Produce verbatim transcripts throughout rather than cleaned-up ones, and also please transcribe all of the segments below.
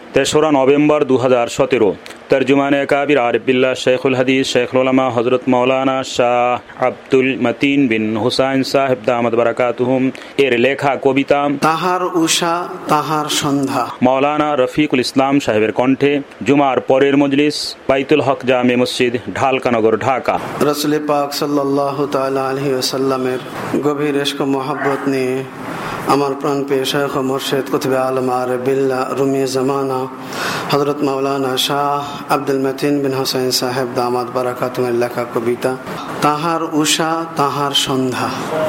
তেসরা নভেম্বর দু হাজার সতেরো। তর্জুমানে কাবির আরিফ বিল্লাহ শেখুল হাদিস শেখুল উলামা হযরত মাওলানা শাহ আব্দুল মতিন বিন হুসাইন সাহেব দামাত বারাকাতুহুম এর লেখা কবিতা তাহার উষা তাহার সন্ধ্যা। মাওলানা রফিকুল ইসলাম সাহেবের কণ্ঠে, জুমার পরের মজলিস, বাইতুল হক জামে মসজিদ, ঢালকানগর, ঢাকা। রাসূল পাক সাল্লাল্লাহু তাআলা আলাইহি ওয়াসাল্লামের গভীর ইশক ও মহব্বত নিয়ে আমার প্রাণপ্রিয় শায়খ ও মুর্শিদ কুতুবে আলম আরিফ বিল্লাহ রুমি জামানা হযরত মাওলানা শাহ আব্দুল মতিন বিন হুসাইন সাহেব দামাত বারাকাতুহুমের লেখা কবিতা তাহার উষা তাহার সন্ধ্যা।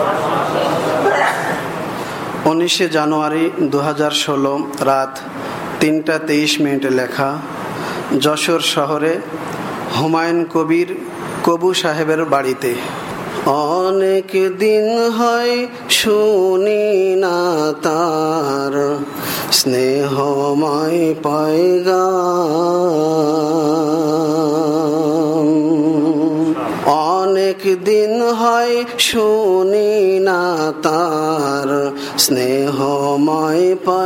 উনিশে জানুয়ারি দু হাজার ষোলো রাত তিনটা তেইশ মিনিটে লেখা। যশোর শহরে হুমায়ুন কবির কবু সাহেবের বাড়িতে। অনেক দিন হয় শুনি না তার স্নেহময় পয়গাম, অনেক দিন হয় শুনি না তার স্নেহময়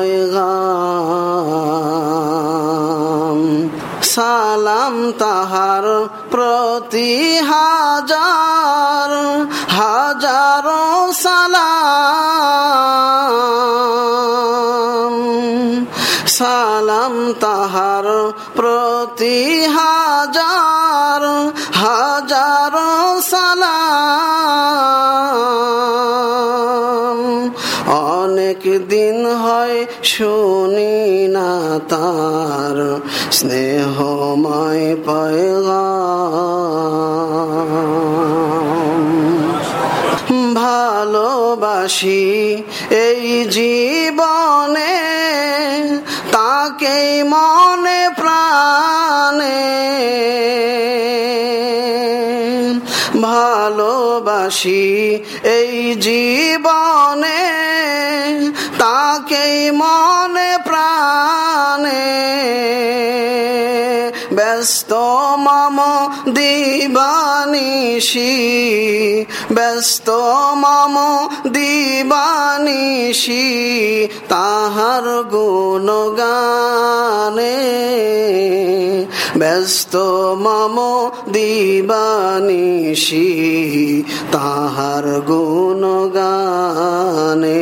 পয়গাম। সালাম তাহার প্রতি হাজার হাজারো সালাম, সালাম তাহার প্রতি হাজার হাজারো সালাম। অনেক দিন হয় শুনি না তার স্নেহময় পয়গাম। ভালোবাসি এই জীবনে তাকেই মনে প্রাণে, ভালোবাসি এই জীবনে তাকেই মনে প্রাণে। ব্যস্ত মম দিবানিশি, ব্যস্ত মম দিবানিশি তাহার গুণগানে, ব্যস্ত মম দিবানিশি তাহার গুণগানে।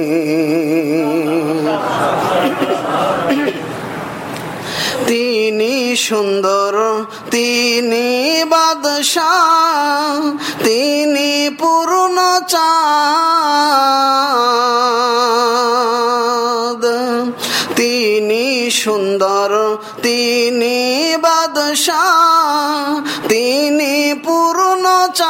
তিনি সুন্দর, তিনি বাদশাহ, তিনি পূর্ণ চাঁদ। তিনি সুন্দর, তিনি বাদশাহ, তিনি পূর্ণ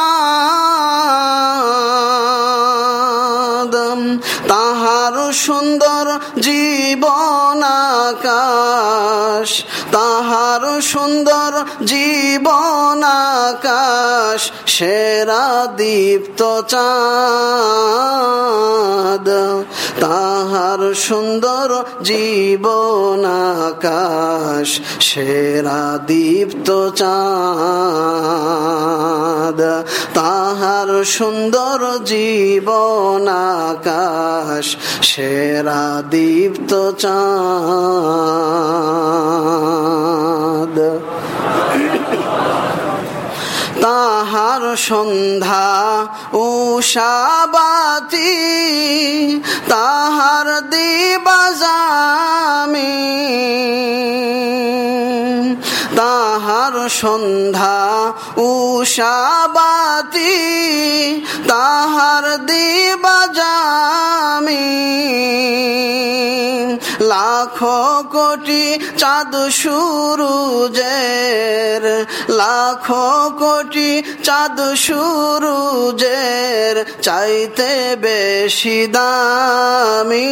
চাঁদ। তাহার সুন্দর জীবন আকাশ, তাহার সুন্দর জীবন আকাশ সেরা দীপ্ত চাঁদ। তাহার সুন্দর জীবন আকাশ সেরা দীপ্ত চাঁদ। তাহার সুন্দর জীবন আকাশ সেরা দীপ্ত চাঁদ। তাহার সন্ধ্যা উষাবাতি, তাহার দিবাজামি, তাহার সন্ধ্যা উষাবাতি, তাহার দিবাজামি। লাখো কোটি চাঁদ সূরুজের, লাখো কোটি চাঁদ সূরুজের চাইতে বেশি দামি।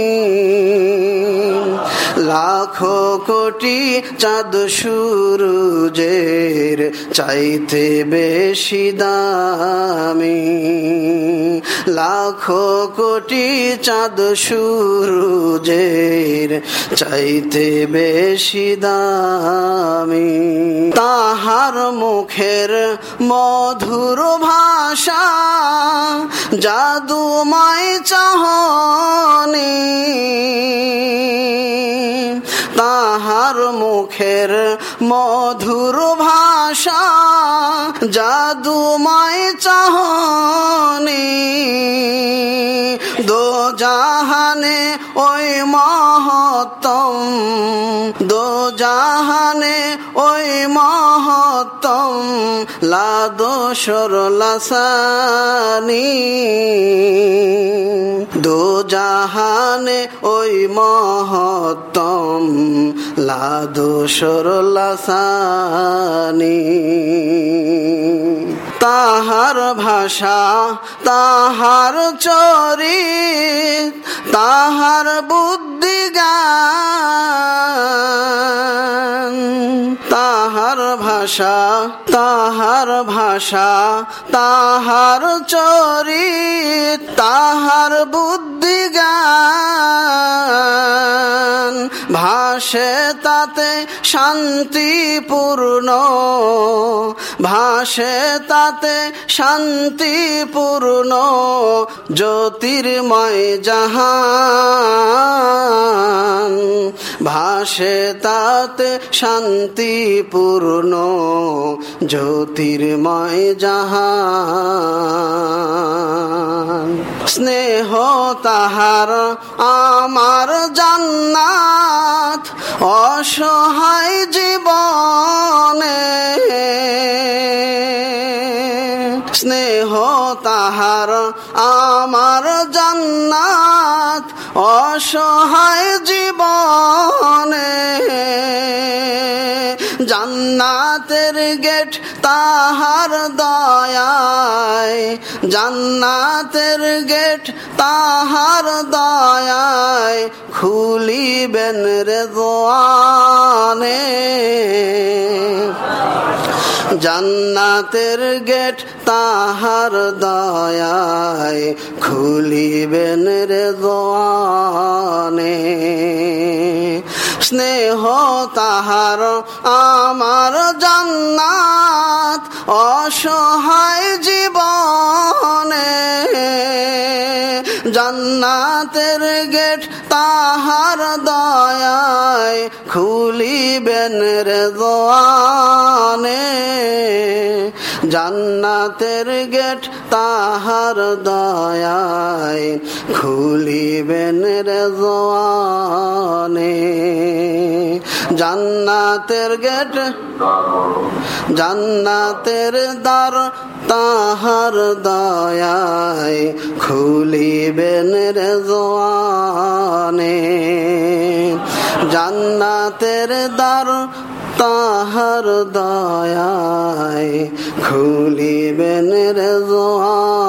লাখো কোটি চাঁদ সূরুজের চাইতে বেশি দামি। লাখো কোটি চাঁদ সূরুজের চাইতে বেশি দামি। তাহার মুখের মধুর ভাষা জাদুময় চাহনি, তাহার মুখের মধুর ভাষা জাদুময় চাহনি দো জাহানে ওই মহত্তম দো জাহানে ওই মহত্তম লাদোসর লাসানি দো জাহানে ওই মহত্তম লাদোসর লাসানি তাহার ভাষা তাহার চরিত তাহার বুদ্ধিজ্ঞান তাহার ভাষা তাহার ভাষা তাহার চরিত তাহার বুদ্ধিজ্ঞান ভাষে তাতে শান্তিপূর্ণ ভাষে তাতে শান্তিপূর্ণ জ্যোতির্ময় জাহান ভাষে তাতে শান্তিপূর্ণ জ্যোতির্ময় জাহান স্নেহ তাহার আমার জান্নাত অসহায় জীবনে স্নেহ তাহার আমার জান্নাত অসহায় জীবনে জান্নাতের গেট তাহার দয়ায় জান্নাতের গেট তাহার দয়ায় খুলিবেন রেজওয়ানে জান্নাতের গেট তাহার দয়ায় খুলিবেন রেজওয়ানে স্নেহ তাহার আমার জান্নাত অসহায় জীবনে জান্নাতের গেট তাহার দয়ায় খুলিবেন রেজওয়ানে জান্নাতের গেট তাহার দয়ায় খুলিবেন রেজওয়ানে জান্নাতের গেট জান্নাতের দ্বার তাহার দয়ায় খুলিবেন রেজওয়ানে জান্নাতের দ্বার তাহার দয়ায় খুলিবেন রেজওয়ানে